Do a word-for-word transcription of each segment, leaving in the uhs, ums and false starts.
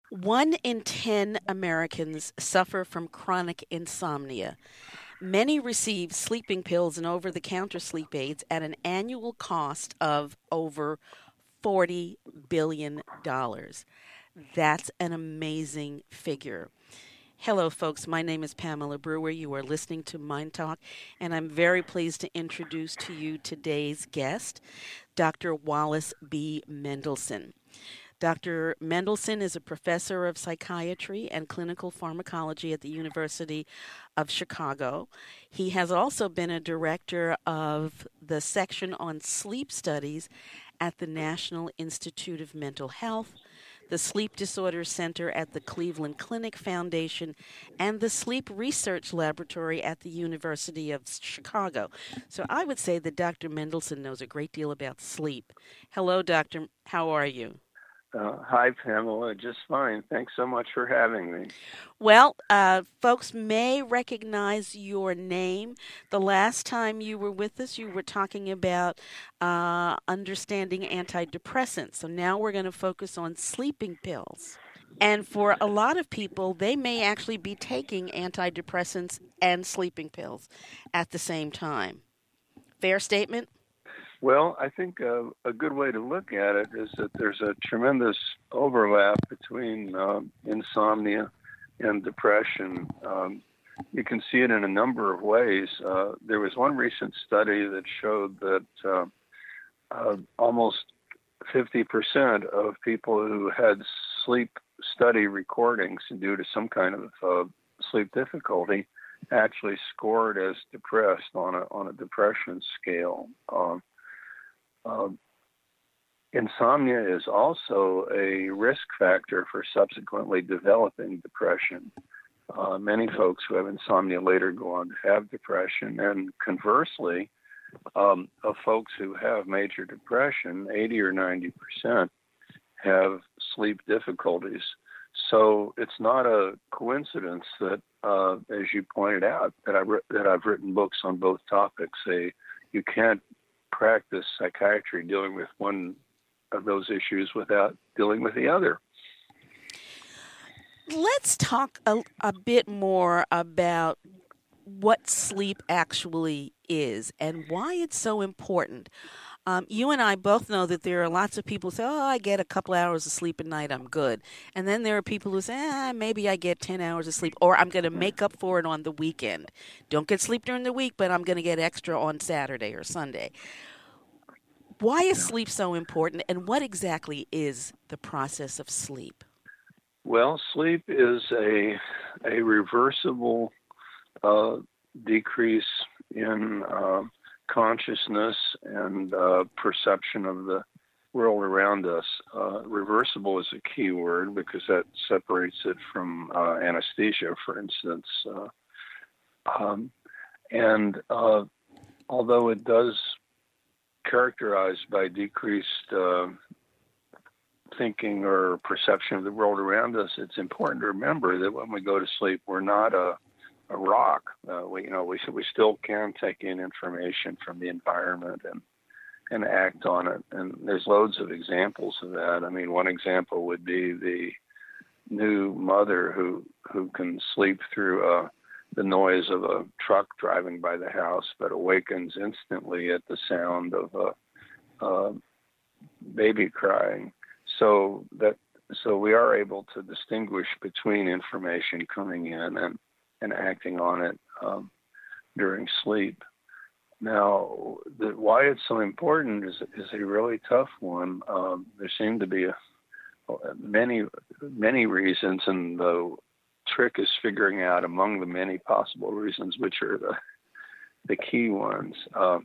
One in ten Americans suffer from chronic insomnia. Many receive sleeping pills and over the counter sleep aids at an annual cost of over forty billion dollars. That's an amazing figure. Hello, folks. My name is Pamela Brewer. You are listening to Mind Talk, and I'm very pleased to introduce to you today's guest, Doctor Wallace B. Mendelsohn. Doctor Mendelsohn is a professor of psychiatry and clinical pharmacology at the University of Chicago. He has also been a director of the section on sleep studies at the National Institute of Mental Health, the Sleep Disorders Center at the Cleveland Clinic Foundation, and the Sleep Research Laboratory at the University of Chicago. So I would say that Doctor Mendelsohn knows a great deal about sleep. Hello, Doctor. How are you? Uh, hi, Pamela. Just fine. Thanks so much for having me. Well, uh, folks may recognize your name. The last time you were with us, you were talking about uh, understanding antidepressants. So now we're going to focus on sleeping pills. And for a lot of people, they may actually be taking antidepressants and sleeping pills at the same time. Fair statement? Well, I think uh, a good way to look at it is that there's a tremendous overlap between uh, insomnia and depression. Um, you can see it in a number of ways. Uh, there was one recent study that showed that uh, uh, almost fifty percent of people who had sleep study recordings due to some kind of uh, sleep difficulty actually scored as depressed on a on a depression scale. Um, Uh, insomnia is also a risk factor for subsequently developing depression. Uh, many folks who have insomnia later go on to have depression, and conversely, um, of folks who have major depression, eighty or ninety percent have sleep difficulties. So it's not a coincidence that, uh, as you pointed out, that I re- that I've written books on both topics. Say you can't practice psychiatry dealing with one of those issues without dealing with the other. Let's talk a, a bit more about what sleep actually is and why it's so important. Um, you and I both know that there are lots of people who say, oh, I get a couple hours of sleep a night, I'm good. And then there are people who say, ah, maybe I get ten hours of sleep, or I'm going to make up for it on the weekend. Don't get sleep during the week, but I'm going to get extra on Saturday or Sunday. Why is sleep so important, and what exactly is the process of sleep? Well, sleep is a a reversible uh, decrease in uh, consciousness and uh, perception of the world around us. Uh, reversible is a key word because that separates it from uh, anesthesia, for instance. Uh, um, and uh, although it does characterized by decreased uh, thinking or perception of the world around us, it's important to remember that when we go to sleep, we're not a, a rock. Uh, we, you know, we we still can take in information from the environment and and act on it. And there's loads of examples of that. I mean, one example would be the new mother who who can sleep through a the noise of a truck driving by the house, but awakens instantly at the sound of a, a baby crying. So that so we are able to distinguish between information coming in and, and acting on it um, during sleep. Now, the, why it's so important is is a really tough one. Um, there seem to be a, many many reasons, and the trick is figuring out among the many possible reasons which are the the key ones. Um,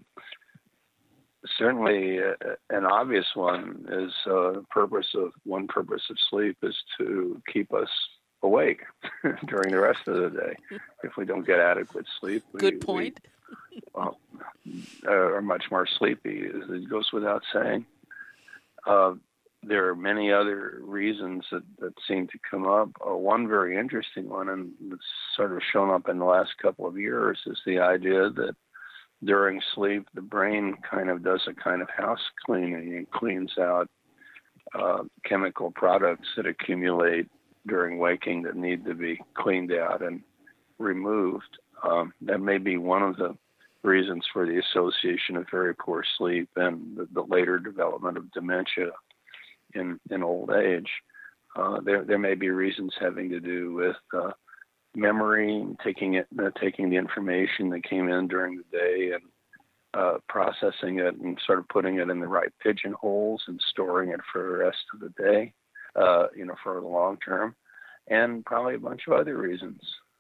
certainly, uh, an obvious one is uh, purpose of one purpose of sleep is to keep us awake during the rest of the day. If we don't get adequate sleep, we, Good point. we well, are much more sleepy. It goes without saying. Uh, There are many other reasons that, that seem to come up. Uh, one very interesting one, and it's sort of shown up in the last couple of years, is the idea that during sleep, the brain kind of does a kind of house cleaning and cleans out uh, chemical products that accumulate during waking that need to be cleaned out and removed. Um, that may be one of the reasons for the association of very poor sleep and the, the later development of dementia in, in old age. Uh, there, there may be reasons having to do with uh, memory, taking it, uh, taking the information that came in during the day and uh, processing it and sort of putting it in the right pigeonholes and storing it for the rest of the day, uh, you know, for the long term, and probably a bunch of other reasons.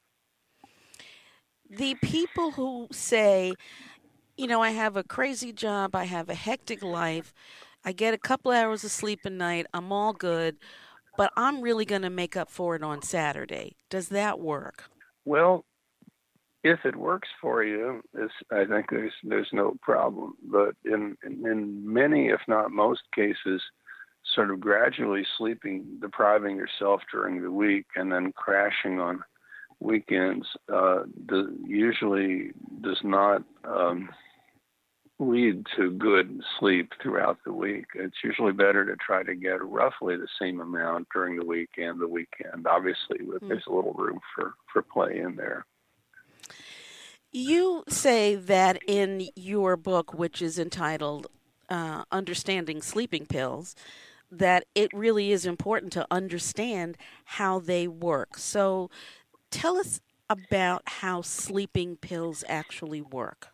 The people who say, you know, I have a crazy job, I have a hectic life, I get a couple hours of sleep a night, I'm all good, but I'm really going to make up for it on Saturday. Does that work? Well, if it works for you, it's, I think there's there's no problem. But in, in in many, if not most cases, sort of gradually sleeping, depriving yourself during the week, and then crashing on weekends uh, do, usually does not um, lead to good sleep throughout the week. It's usually better to try to get roughly the same amount during the week and the weekend. Obviously, mm. there's a little room for, for play in there. You say that in your book, which is entitled uh, Understanding Sleeping Pills, that it really is important to understand how they work. So tell us about how sleeping pills actually work.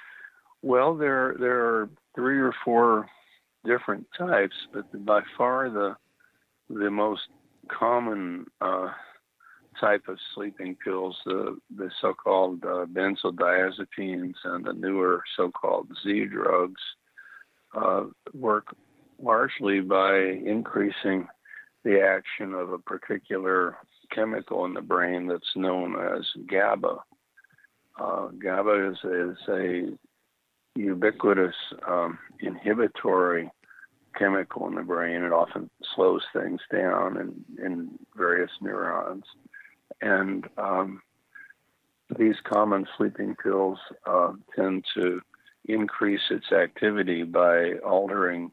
Well, there there are three or four different types, but by far the the most common uh, type of sleeping pills, the the so-called uh, benzodiazepines and the newer so-called Z drugs, uh, work largely by increasing the action of a particular chemical in the brain that's known as GABA. Uh, GABA is, is a ubiquitous um, inhibitory chemical in the brain. It often slows things down in, in various neurons. And um, these common sleeping pills uh, tend to increase its activity by altering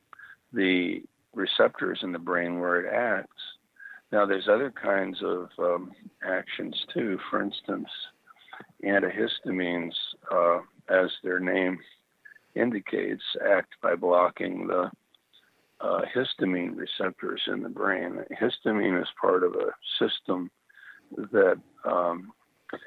the receptors in the brain where it acts. Now, there's other kinds of um, actions too. For instance, antihistamines, uh, as their name indicates, act by blocking the uh, histamine receptors in the brain. Histamine is part of a system that um,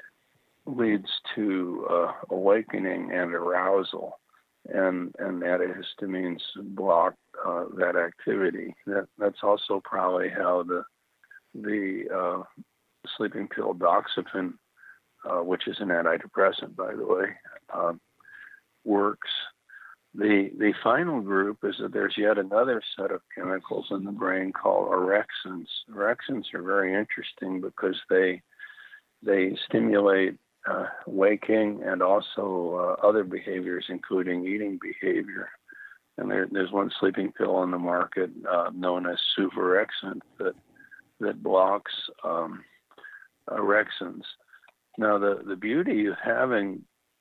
leads to uh, awakening and arousal, and, and antihistamines block uh, that activity. That, that's also probably how the the uh, sleeping pill doxepin, uh, which is an antidepressant, by the way, uh, works. The the final group is that there's yet another set of chemicals in the brain called orexins. Orexins are very interesting because they they stimulate uh, waking and also uh, other behaviors, including eating behavior. And there, there's one sleeping pill on the market uh, known as suvorexant that that blocks um, orexins. Now, the, the beauty of having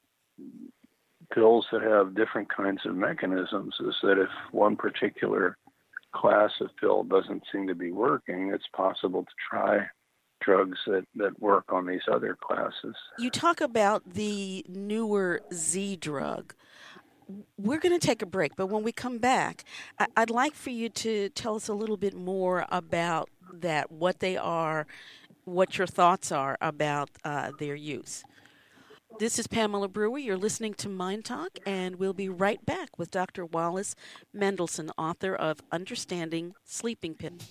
pills that have different kinds of mechanisms is that if one particular class of pill doesn't seem to be working, it's possible to try drugs that, that work on these other classes. You talk about the newer Z drug. We're going to take a break, but when we come back, I- I'd like for you to tell us a little bit more about that, what they are, what your thoughts are about uh, their use. This is Pamela Brewer. You're listening to Mind Talk, and we'll be right back with Doctor Wallace Mendelsohn, author of Understanding Sleeping Pills.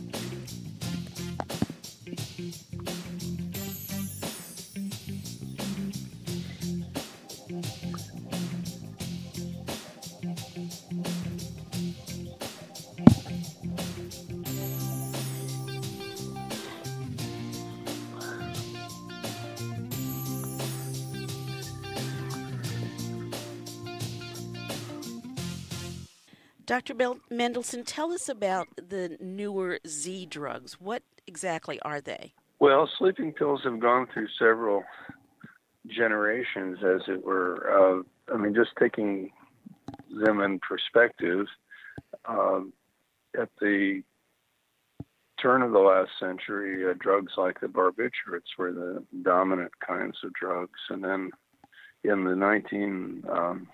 Doctor Mendelsohn, tell us about the newer Z drugs. What exactly are they? Well, sleeping pills have gone through several generations, as it were. Uh, I mean, just taking them in perspective, um, at the turn of the last century, uh, drugs like the barbiturates were the dominant kinds of drugs. And then in the nineteen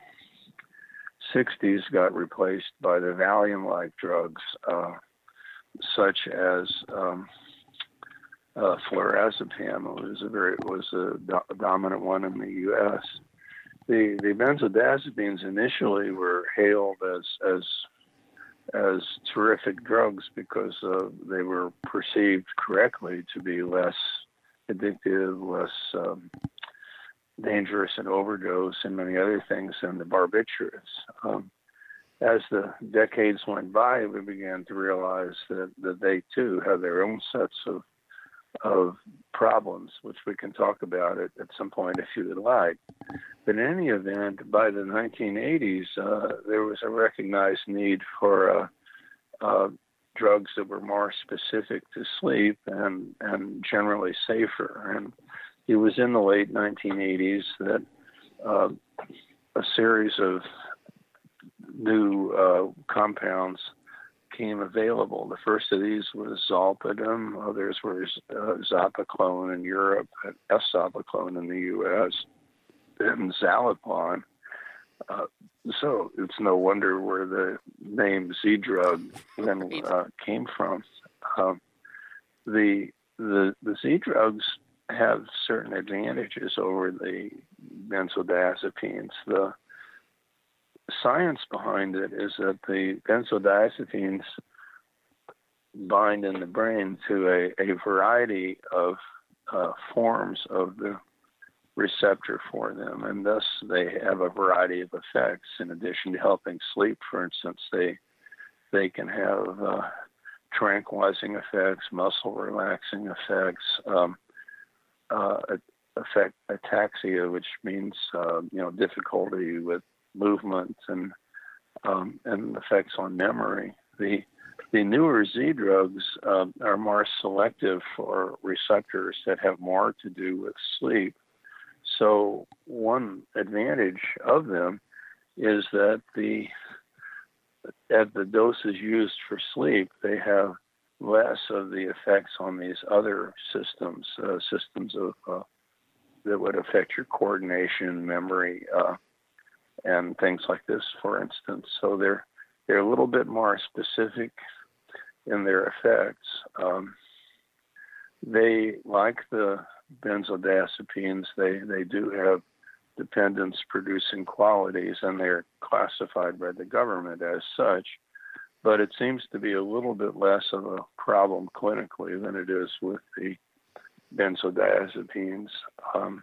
sixties got replaced by the Valium-like drugs, uh, such as um, uh, flurazepam was a very was a do- dominant one in the U S. The the benzodiazepines initially were hailed as as as terrific drugs because uh, they were perceived correctly to be less addictive, less um, dangerous in overdose, and many other things than the barbiturates. Um, as the decades went by, we began to realize that, that they too have their own sets of of problems, which we can talk about it at some point if you would like. But in any event, by the nineteen eighties, uh, there was a recognized need for uh, uh, drugs that were more specific to sleep and, and generally safer. And it was in the late nineteen eighties that uh, a series of new uh, compounds became available. The first of these was zolpidem. Others were uh, zopiclone in Europe, and esopiclone in the U S, and Zalopon. Uh, so it's no wonder where the name Z-drug then uh, came from. Um, the the the Z-drugs have certain advantages over the benzodiazepines. The science behind it is that the benzodiazepines bind in the brain to a, a variety of uh, forms of the receptor for them, and thus they have a variety of effects. In addition to helping sleep, for instance, they they can have uh, tranquilizing effects, muscle relaxing effects, um, uh, affect ataxia, which means uh, you know difficulty with movement, and um, and effects on memory. The the newer Z drugs uh, are more selective for receptors that have more to do with sleep. So one advantage of them is that the at the doses used for sleep, they have less of the effects on these other systems, uh, systems of uh, that would affect your coordination, memory, uh, and things like this, for instance. So they're they're a little bit more specific in their effects. Um, they, like the benzodiazepines, they, they do have dependence-producing qualities, and they're classified by the government as such. But it seems to be a little bit less of a problem clinically than it is with the benzodiazepines. Um,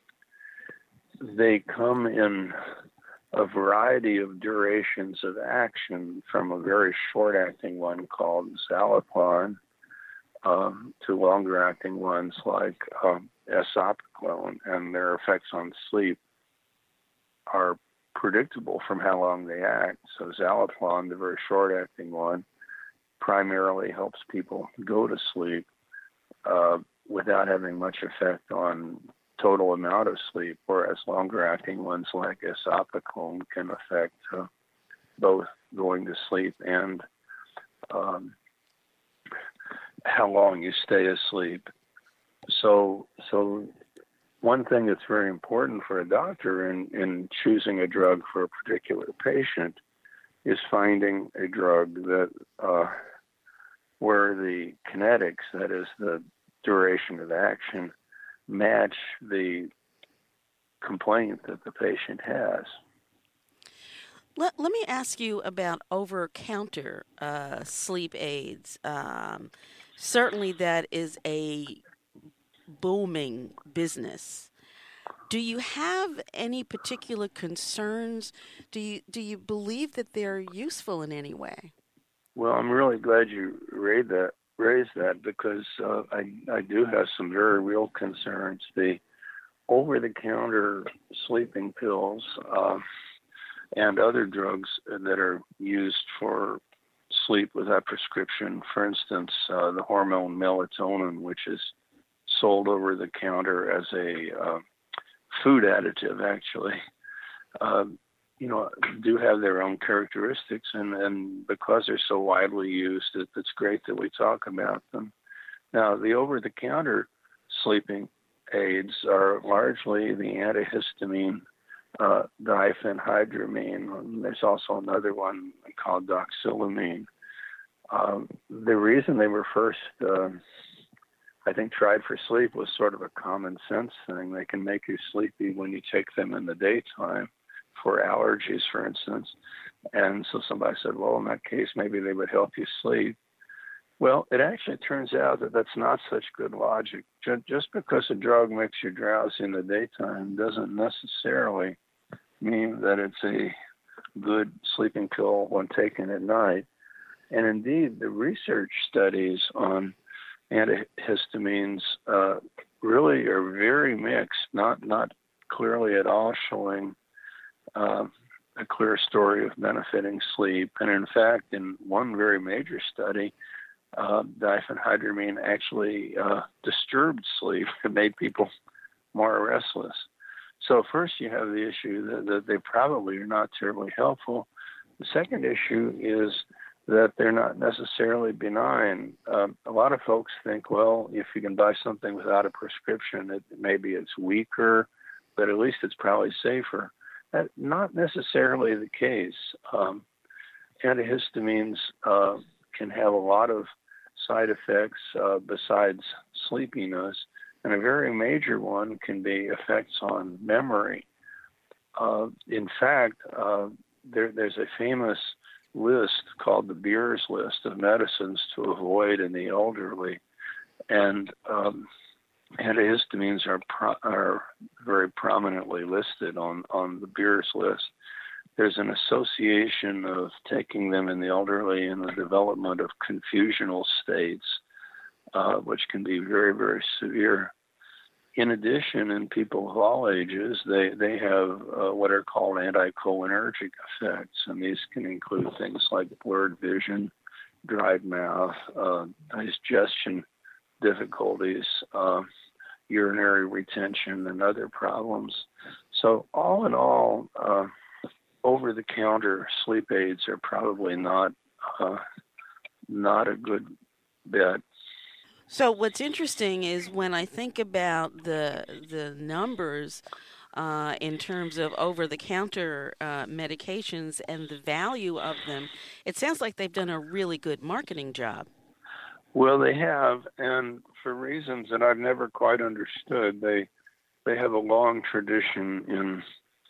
they come in a variety of durations of action, from a very short-acting one called Zalopon um, to longer-acting ones like um, esopiclone, and their effects on sleep are predictable from how long they act. So Zalopon, the very short-acting one, primarily helps people go to sleep uh, without having much effect on total amount of sleep, whereas longer-acting ones like esopiclone can affect uh, both going to sleep and um, how long you stay asleep. So, so one thing that's very important for a doctor in, in choosing a drug for a particular patient is finding a drug that uh, where the kinetics, that is the duration of action, match the complaint that the patient has. Let, let me ask you about over-counter uh, sleep aids. Um, certainly that is a booming business. Do you have any particular concerns? Do you do you believe that they're useful in any way? Well, I'm really glad you raised that, raised that because uh, I, I do have some very real concerns. The over-the-counter sleeping pills uh, and other drugs that are used for sleep without prescription, for instance, uh, the hormone melatonin, which is sold over the counter as a uh, food additive, actually. Uh, you know, do have their own characteristics, and, and because they're so widely used, it, it's great that we talk about them. Now, the over-the-counter sleeping aids are largely the antihistamine uh, diphenhydramine. There's also another one called doxylamine. Um, the reason they were first, uh, I think, tried for sleep was sort of a common sense thing. They can make you sleepy when you take them in the daytime for allergies, for instance. And so somebody said, well, in that case, maybe they would help you sleep. Well, it actually turns out that that's not such good logic. Just because a drug makes you drowsy in the daytime doesn't necessarily mean that it's a good sleeping pill when taken at night. And indeed, the research studies on antihistamines uh, really are very mixed, not not clearly at all showing uh, a clear story of benefiting sleep. And in fact, in one very major study, uh, diphenhydramine actually uh, disturbed sleep. It made people more restless. So first you have the issue that, that they probably are not terribly helpful. The second issue is that they're not necessarily benign. Um, a lot of folks think, well, if you can buy something without a prescription, it, maybe it's weaker, but at least it's probably safer. That's not necessarily the case. Um, antihistamines uh, can have a lot of side effects uh, besides sleepiness, and a very major one can be effects on memory. Uh, in fact, uh, there, there's a famous list called the Beers list of medicines to avoid in the elderly, and um, antihistamines are pro- are very prominently listed on, on the Beers list. There's an association of taking them in the elderly and the development of confusional states, uh, which can be very, very severe. In addition, in people of all ages, they, they have uh, what are called anticholinergic effects, and these can include things like blurred vision, dried mouth, uh, digestion difficulties, uh, urinary retention, and other problems. So all in all, uh, over-the-counter sleep aids are probably not uh, not a good bet. So what's interesting is when I think about the the numbers uh, in terms of over-the-counter uh, medications and the value of them, it sounds like they've done a really good marketing job. Well, they have, and for reasons that I've never quite understood, they they have a long tradition in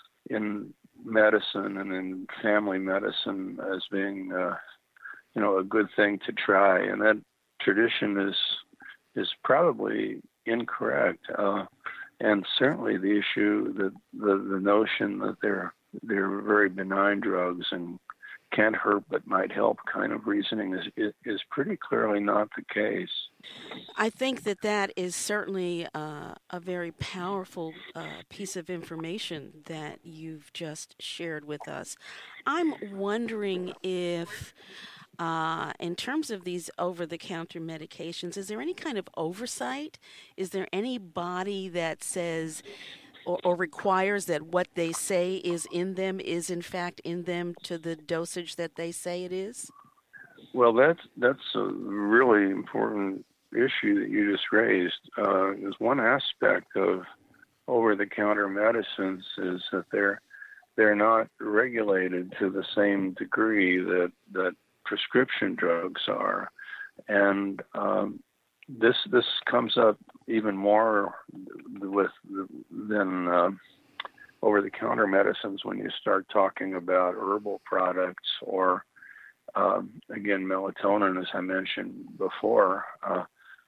in medicine and in family medicine as being, uh, you know, a good thing to try, and that tradition is is probably incorrect, uh, and certainly the issue that the, the notion that they're they're very benign drugs and can't hurt but might help kind of reasoning is is pretty clearly not the case. I think that that is certainly uh, a very powerful uh, piece of information that you've just shared with us. I'm wondering if Uh, in terms of these over-the-counter medications, is there any kind of oversight? Is there any body that says or, or requires that what they say is in them is in fact in them to the dosage that they say it is? Well, that's that's a really important issue that you just raised. Uh, is one aspect of over-the-counter medicines is that they're they're not regulated to the same degree that that prescription drugs are, and um, this this comes up even more with than uh, over-the-counter medicines when you start talking about herbal products or um, again melatonin, as I mentioned before. Uh,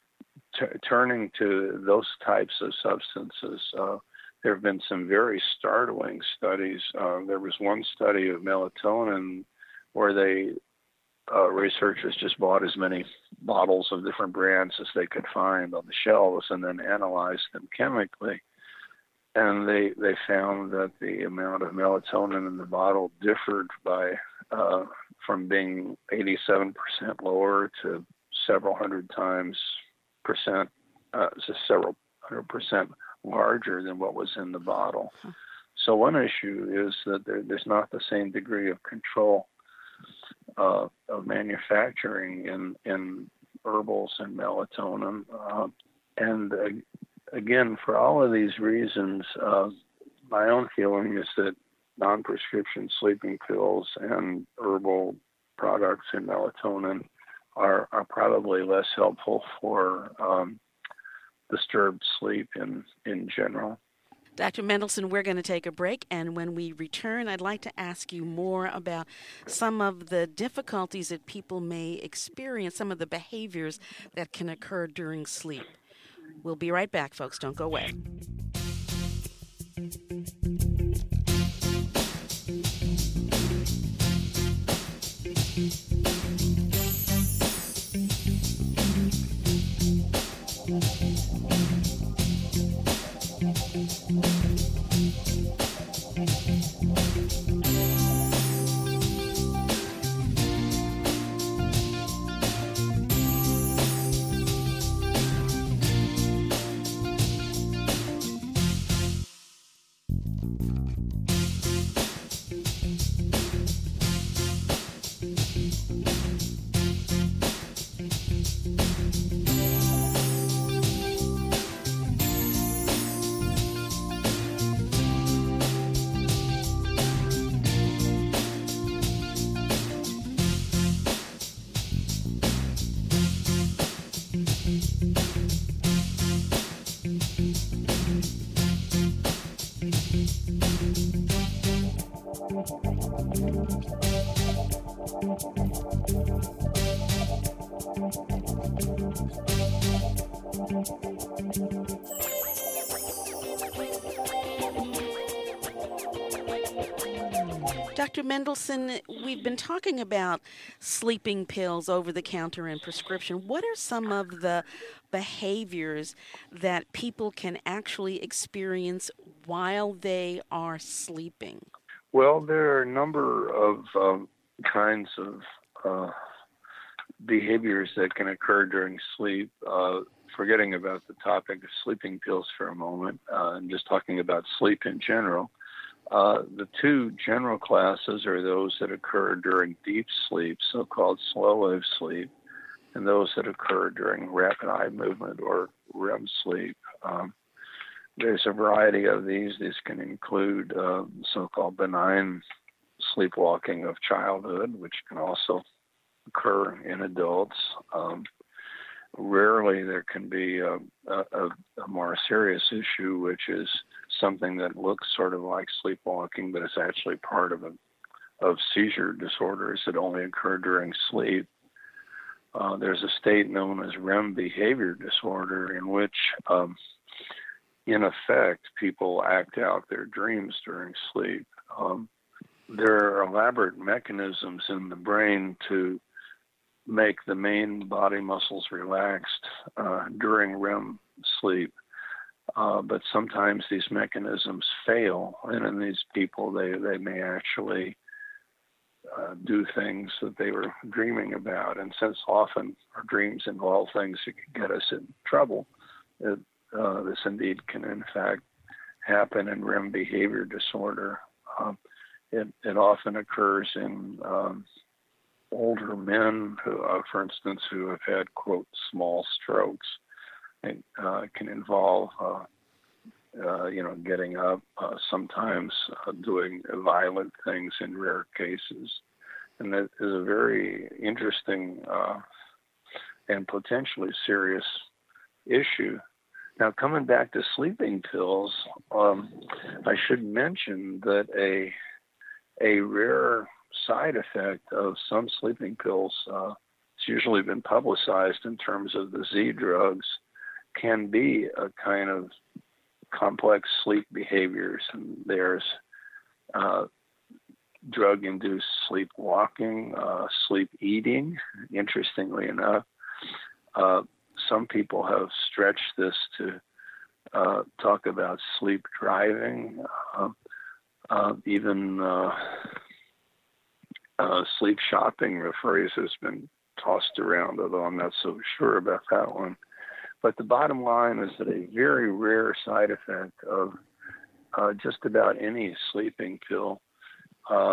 t- turning to those types of substances, uh, there have been some very startling studies. Uh, there was one study of melatonin where they Uh, researchers just bought as many bottles of different brands as they could find on the shelves and then analyzed them chemically. And they, they found that the amount of melatonin in the bottle differed by uh, from being eighty-seven percent lower to several hundred times percent, uh, several hundred percent larger than what was in the bottle. So one issue is that there, there's not the same degree of control uh, of manufacturing in, in herbals and melatonin. Uh, and uh, again, for all of these reasons, uh, my own feeling is that non-prescription sleeping pills and herbal products and melatonin are, are probably less helpful for um, disturbed sleep in, in general. Doctor Mendelsohn, we're going to take a break, and when we return, I'd like to ask you more about some of the difficulties that people may experience, some of the behaviors that can occur during sleep. We'll be right back, folks. Don't go away. Doctor Mendelsohn, we've been talking about sleeping pills, over-the-counter, and prescription. What are some of the behaviors that people can actually experience while they are sleeping? Well, there are a number of um, kinds of uh, behaviors that can occur during sleep. Uh, forgetting about the topic of sleeping pills for a moment uh, and just talking about sleep in general. Uh, the two general classes are those that occur during deep sleep, so-called slow-wave sleep, and those that occur during rapid eye movement or R E M sleep. Um, there's a variety of these. These can include uh, so-called benign sleepwalking of childhood, which can also occur in adults. Um, rarely there can be a, a, a more serious issue, which is something that looks sort of like sleepwalking, but it's actually part of a, of seizure disorders that only occur during sleep. Uh, there's a state known as R E M behavior disorder in which, um, in effect, people act out their dreams during sleep. Um, there are elaborate mechanisms in the brain to make the main body muscles relaxed uh, during R E M sleep. Uh, but sometimes these mechanisms fail, and in these people, they, they may actually uh, do things that they were dreaming about. And since often our dreams involve things that can get us in trouble, it, uh, this indeed can, in fact, happen in R E M behavior disorder. Um, it, it often occurs in um, older men, who, uh, for instance, who have had, quote, small strokes. It uh, can involve, uh, uh, you know, getting up, uh, sometimes uh, doing violent things in rare cases. And that is a very interesting uh, and potentially serious issue. Now, coming back to sleeping pills, um, I should mention that a a rare side effect of some sleeping pills, uh, it's usually been publicized in terms of the Z drugs, can be a kind of complex sleep behaviors. And there's uh, drug-induced sleepwalking, uh, sleep eating. Interestingly enough, uh, some people have stretched this to uh, talk about sleep driving, uh, uh, even uh, uh, sleep shopping. The phrase has been tossed around, although I'm not so sure about that one. But the bottom line is that a very rare side effect of uh, just about any sleeping pill uh,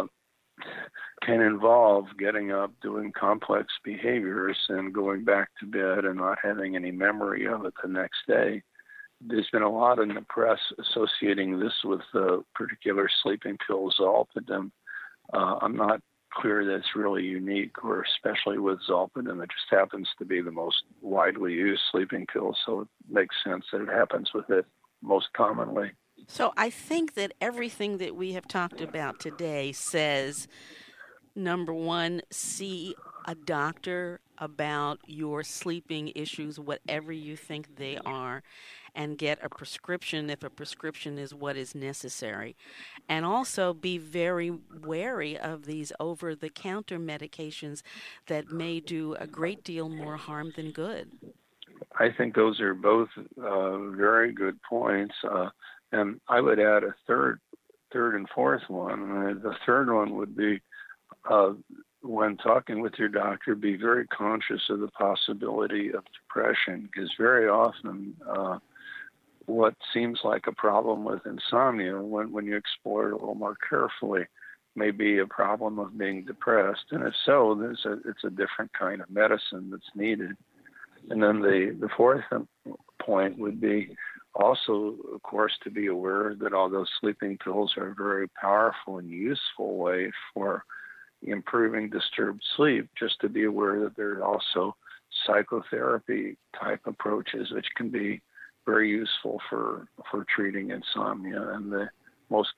can involve getting up, doing complex behaviors, and going back to bed and not having any memory of it the next day. There's been a lot in the press associating this with the particular sleeping pill Zolpidem. Uh, I'm not clear that it's really unique, or especially with Zolpidem. It just happens to be the most widely used sleeping pill, so it makes sense that it happens with it most commonly. So I think that everything that we have talked about today says, number one, see a doctor about your sleeping issues, whatever you think they are, and get a prescription if a prescription is what is necessary. And also be very wary of these over-the-counter medications that may do a great deal more harm than good. I think those are both uh, very good points. Uh, and I would add a third, third and fourth one. Uh, the third one would be, uh, when talking with your doctor, be very conscious of the possibility of depression, because very often uh, what seems like a problem with insomnia, when, when you explore it a little more carefully, may be a problem of being depressed. And if so, there's a, it's a different kind of medicine that's needed. And then the, the fourth point would be also, of course, to be aware that although sleeping pills are a very powerful and useful way for improving disturbed sleep, just to be aware that there are also psychotherapy type approaches which can be very useful for, for treating insomnia. And the most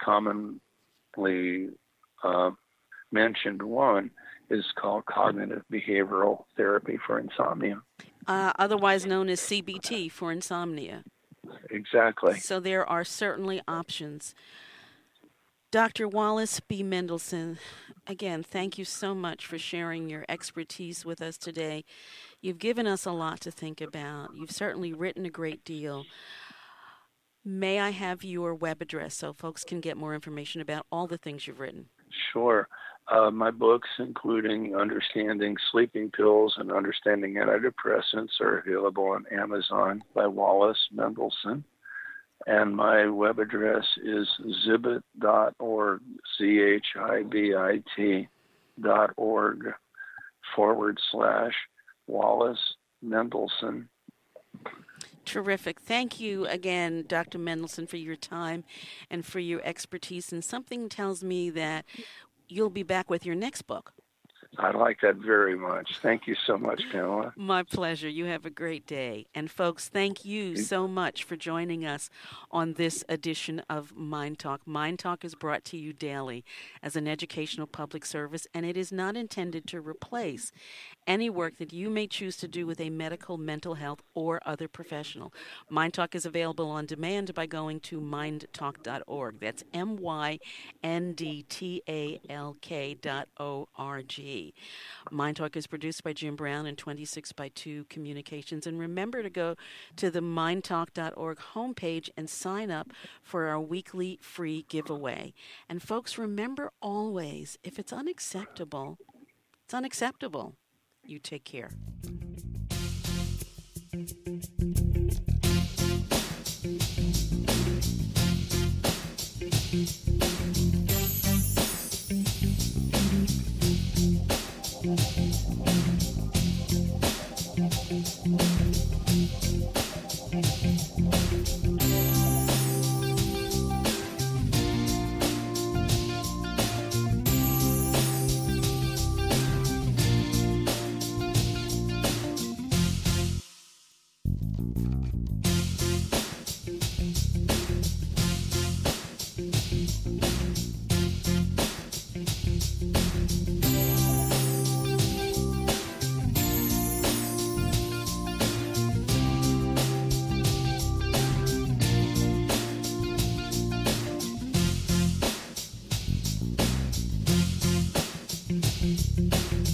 commonly uh, mentioned one is called cognitive behavioral therapy for insomnia. Uh, otherwise known as C B T for insomnia. Exactly. So there are certainly options. Doctor Wallace B. Mendelsohn, again, thank you so much for sharing your expertise with us today. You've given us a lot to think about. You've certainly written a great deal. May I have your web address so folks can get more information about all the things you've written? Sure. Uh, my books, including Understanding Sleeping Pills and Understanding Antidepressants, are available on Amazon by Wallace Mendelsohn. And my web address is zhibit dot org, Z H I B I T dot org forward slash Wallace Mendelsohn. Terrific. Thank you again, Doctor Mendelsohn, for your time and for your expertise. And something tells me that you'll be back with your next book. I like that very much. Thank you so much, Pamela. My pleasure. You have a great day. And folks, thank you so much for joining us on this edition of Mind Talk. Mind Talk is brought to you daily as an educational public service, and it is not intended to replace any work that you may choose to do with a medical, mental health, or other professional. Mind Talk is available on demand by going to mind talk dot org. That's M Y N D T A L K dot O R G. Mind Talk is produced by Jim Brown and twenty-six by two Communications. And remember to go to the mind talk dot org homepage and sign up for our weekly free giveaway. And folks, remember always, if it's unacceptable, it's unacceptable. You take care.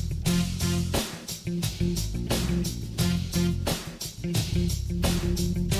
Thank you.